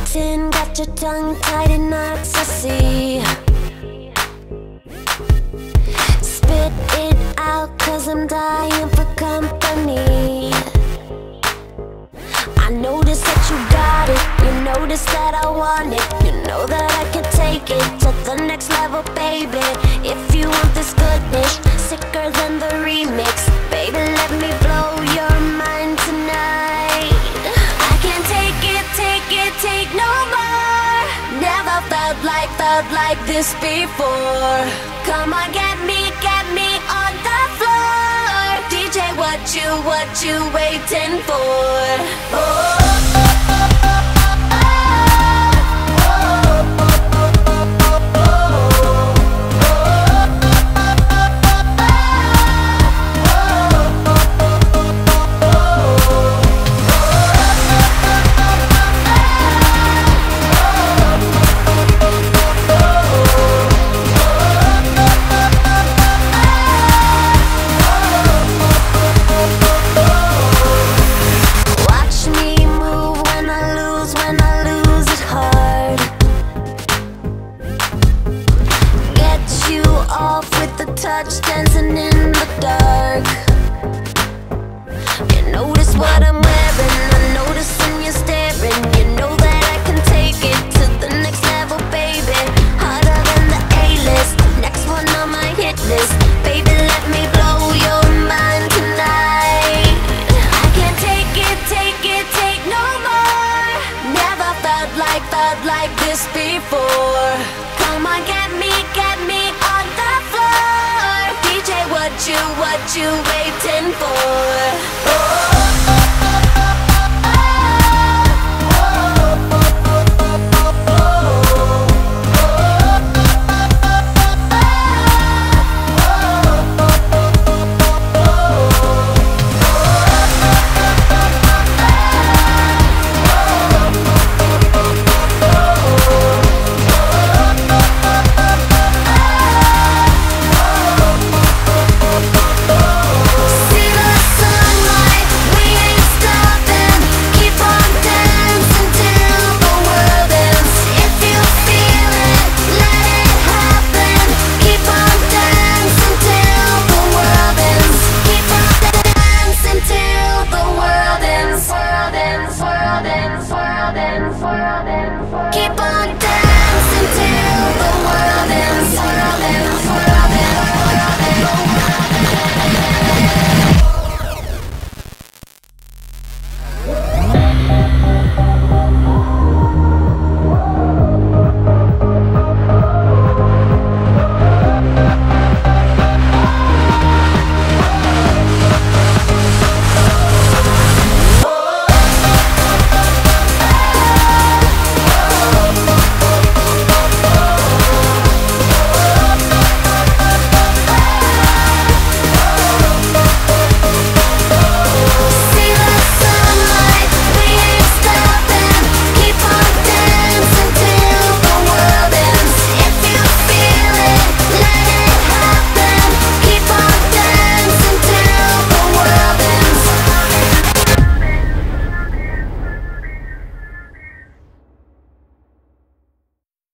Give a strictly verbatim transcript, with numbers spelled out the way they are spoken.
Ten, got your tongue tied in knots, I see. Spit it out, cause I'm dying for company. I notice that you got it, you notice that I want it. You know that I can take it to the next level, baby. If you want this goodness, sicker than the remix, baby, let me blow your mind tonight. I can't take it, take it, take no more. Never felt like, felt like this before. Come on, get me, get me on the floor. D J, what you, what you waiting for? Oh. Off with the touch, dancing in the dark. You notice what I'm wearing, I notice when you're staring. You know that I can take it to the next level, baby. Harder than the A-list, next one on my hit list. Baby, let me blow your mind tonight. I can't take it, take it, take no more. Never felt like, felt like this before. Come on, get me, get me on the floor. D J, what you, what you